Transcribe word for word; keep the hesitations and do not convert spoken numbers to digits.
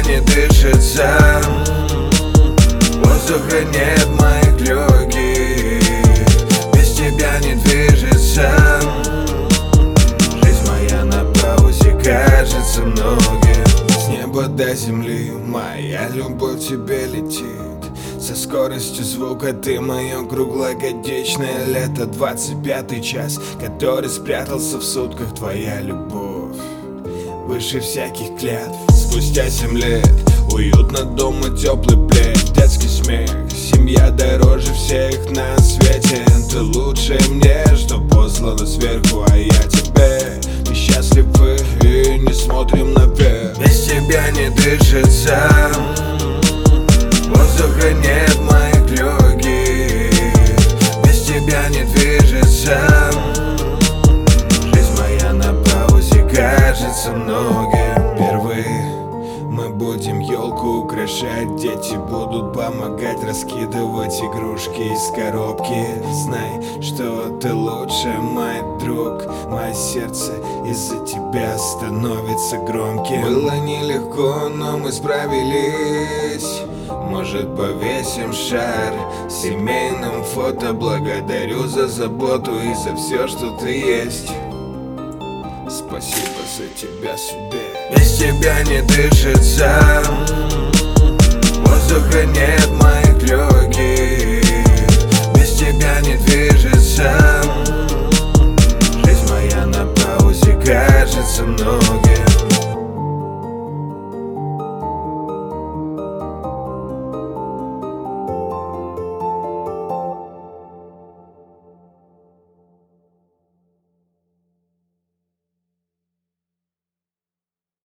не дышится, воздуха нет в моих легких, без тебя не движется. Жизнь моя на паузе кажется многим. С неба до земли моя любовь тебе летит, со скоростью звука ты мое круглогодичное лето. Двадцать пятый час, который спрятался в сутках. Твоя любовь выше всяких клятв. Спустя семь лет уютно дома, теплый плед, детский смех. Семья дороже всех на свете. Ты лучше мне, что послано сверху, а я тебе. Мы счастливы и не смотрим наверх. Без тебя не дышится, воздуха нет в моих легких, без тебя не движется. Жизнь моя на паузе кажется многим. Впервые мы будем елку украшать, дети будут помогать раскидывать игрушки из коробки. Знай, что ты лучше, мой друг. Мое сердце из-за тебя становится громким. Было нелегко, но мы справились. Может, повесим шар семейным фото. Благодарю за заботу и за все, что ты есть. Спасибо за тебя, судьбе. Без тебя не дышится, воздуха нет в моих легких,